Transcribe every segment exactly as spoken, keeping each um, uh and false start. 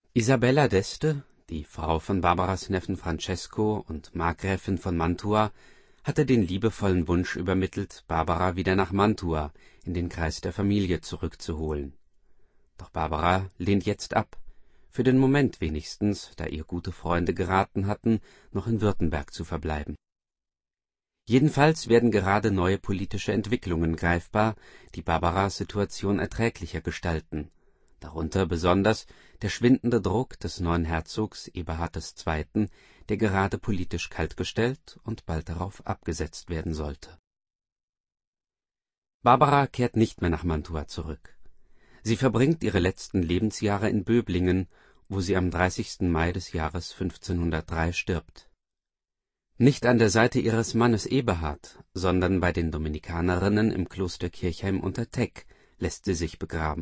Isabella d'Este, die Frau von Barbaras Neffen Francesco und Markgräfin von Mantua, hatte den liebevollen Wunsch übermittelt, Barbara wieder nach Mantua in den Kreis der Familie zurückzuholen. Doch Barbara lehnt jetzt ab, für den Moment wenigstens, da ihr gute Freunde geraten hatten, noch in Württemberg zu verbleiben. Jedenfalls werden gerade neue politische Entwicklungen greifbar, die Barbaras Situation erträglicher gestalten, darunter besonders der schwindende Druck des neuen Herzogs Eberhard der Zweite., der gerade politisch kaltgestellt und bald darauf abgesetzt werden sollte. Barbara kehrt nicht mehr nach Mantua zurück. Sie verbringt ihre letzten Lebensjahre in Böblingen, wo sie am dreißigsten Mai des Jahres fünfzehnhundertdrei stirbt. Nicht an der Seite ihres Mannes Eberhard, sondern bei den Dominikanerinnen im Kloster Kirchheim unter Teck lässt sie sich begraben.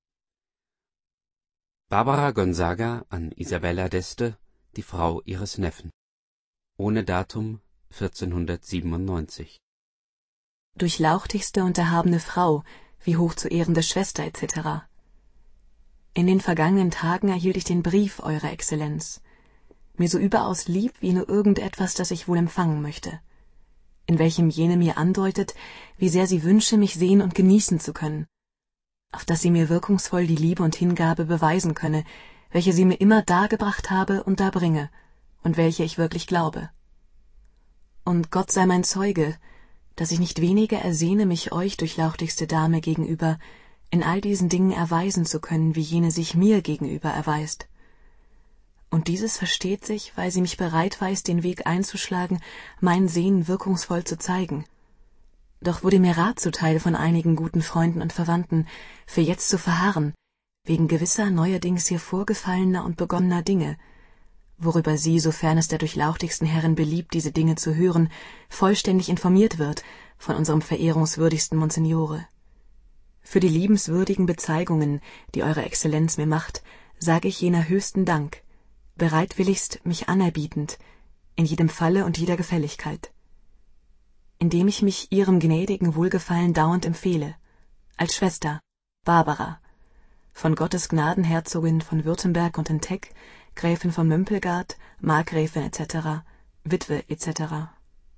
Barbara Gonzaga an Isabella d'Este, die Frau ihres Neffen. Ohne Datum vierzehnhundertsiebenundneunzig. Durchlauchtigste und erhabene Frau, wie hoch zu ehrende Schwester et cetera. In den vergangenen Tagen erhielt ich den Brief, Eure Exzellenz. Mir so überaus lieb wie nur irgendetwas, das ich wohl empfangen möchte, in welchem jene mir andeutet, wie sehr sie wünsche, mich sehen und genießen zu können, auf dass sie mir wirkungsvoll die Liebe und Hingabe beweisen könne, welche sie mir immer dargebracht habe und darbringe, und welche ich wirklich glaube. Und Gott sei mein Zeuge, dass ich nicht weniger ersehne, mich euch, durchlauchtigste Dame, gegenüber in all diesen Dingen erweisen zu können, wie jene sich mir gegenüber erweist. Und dieses versteht sich, weil sie mich bereit weiß, den Weg einzuschlagen, mein Sehen wirkungsvoll zu zeigen. Doch wurde mir Rat zuteil von einigen guten Freunden und Verwandten, für jetzt zu verharren, wegen gewisser neuerdings hier vorgefallener und begonnener Dinge, worüber sie, sofern es der durchlauchtigsten Herren beliebt, diese Dinge zu hören, vollständig informiert wird von unserem verehrungswürdigsten Monsignore. Für die liebenswürdigen Bezeigungen, die Eure Exzellenz mir macht, sage ich jener höchsten Dank, bereitwilligst mich anerbietend, in jedem Falle und jeder Gefälligkeit, indem ich mich ihrem gnädigen Wohlgefallen dauernd empfehle, als Schwester, Barbara, von Gottes Gnaden Herzogin von Württemberg und Entteck, Gräfin von Mömpelgard, Markgräfin et cetera, Witwe et cetera.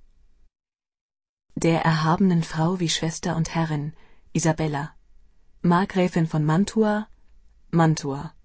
Der erhabenen Frau wie Schwester und Herrin, Isabella, Markgräfin von Mantua, Mantua.